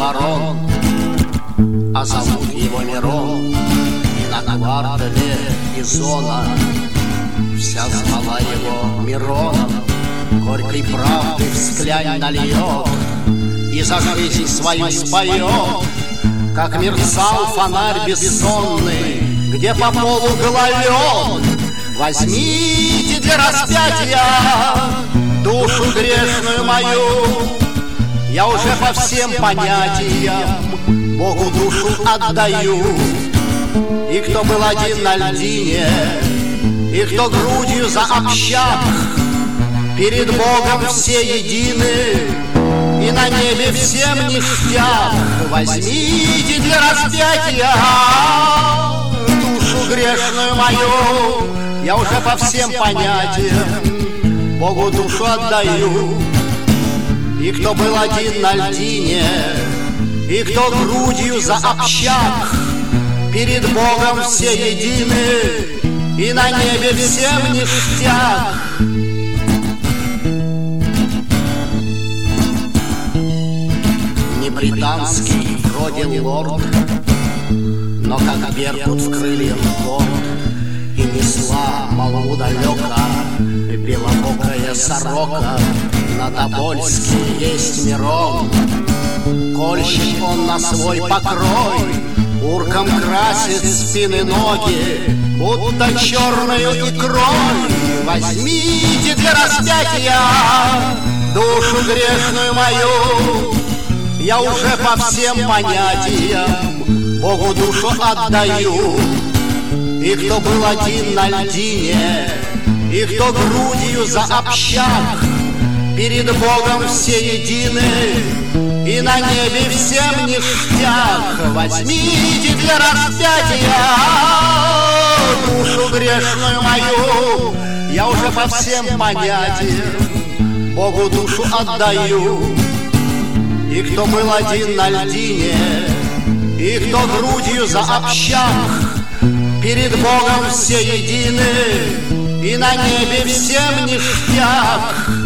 похорон, а зовут его Мирон. И на квартале и зона вся звала его Мироном. Горькой правды всклянь нальет и за жизнь свою споет, как мерцал фонарь бессонный, где по полу гололед. Возьмите для распятия душу грешную мою, я уже по всем понятиям Богу душу отдаю. И кто был один на льдине, и кто грудью за общак, перед Богом все едины, и на небе всем ништяк. Возьмите для распятия душу грешную мою, я уже по всем понятиям Богу душу отдаю. И кто был один на льдине, и кто грудью за общак, перед Богом все едины, и на небе всем ништяк. Не британский вроде лорд, но как беркут в крыльях горд, и несла молву далека белобокая сорока. На Тобольске есть Мирон, кольщик он на свой покрой, урком красит спины ноги, будто черною икрой. Возьмите для распятия душу грешную мою, я уже по всем понятиям Богу душу отдаю. И кто был один на льдине, и кто грудью за общак, перед Богом все едины, и на небе всем ништяк. Возьмите для распятия душу грешную мою, я уже по всем понятиям Богу душу отдаю. И кто был один на льдине, и кто грудью за общак, перед Богом все едины, и на небе всем ништяк.